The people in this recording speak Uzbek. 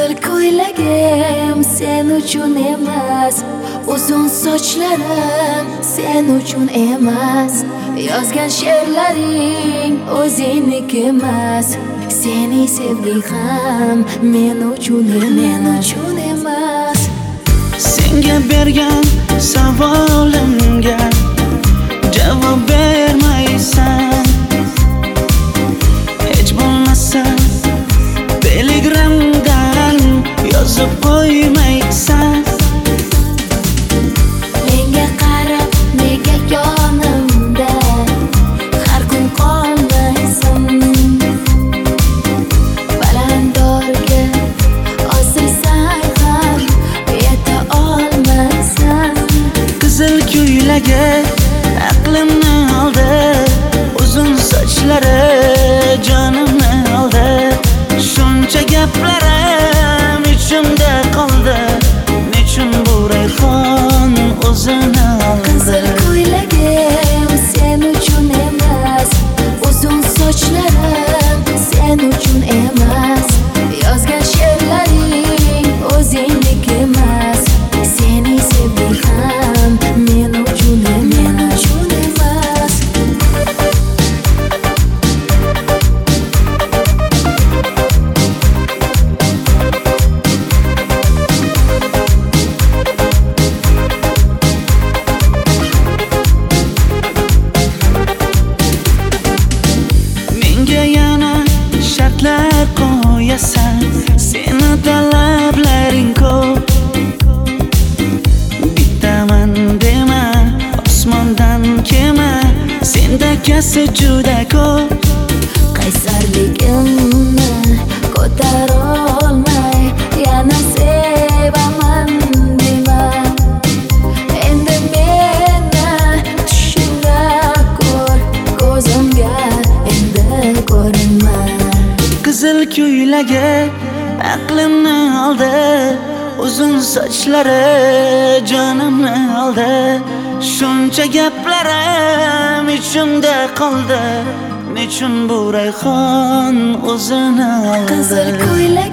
Qizil ko'ylagim sen uchun emas, uzun sochlarim sen uchun emas, yozgan she'rlaring o'zingniki emas, seni sevgi ham men uchun emas. Senga bergan savolimga javob bermaysan, hech bo'lmasa telegramdan yozib qo'ymaysan. Menga qarab nega yonimda har kun qolmaysan, balandorga osilsang ham yeta olmaysan. Qizil ko'ylagi aqlimni oldi, uzun sochlari jonimni oldi, shuncha gaplarim ichimda qoldi, nechun bu rayhon o'zini oldi. Qizil ko'ylagim sen uchun emas, uzun sochlarim sen uchun emas, yozgan she'rlaring o'zingniki emas, seni sevgi ham men uchun emas. Menga yana shartlar qo'yasan, seni talablaring ko'p. Bittaman dema, osmondan kema, senda kasi juda ko'p. Qaysarligimni ko'tarolmay yana sevaman dema, endi meni tushimda ko'r, ko'zimga endi ko'rinma. Qizil ko'ylagi aqlimni oldi, uzun sochlari jonimni oldi, shuncha gaplarim ichimda qoldi, nechun bu rayhon o'zini oldi. Qizil ko'ylagim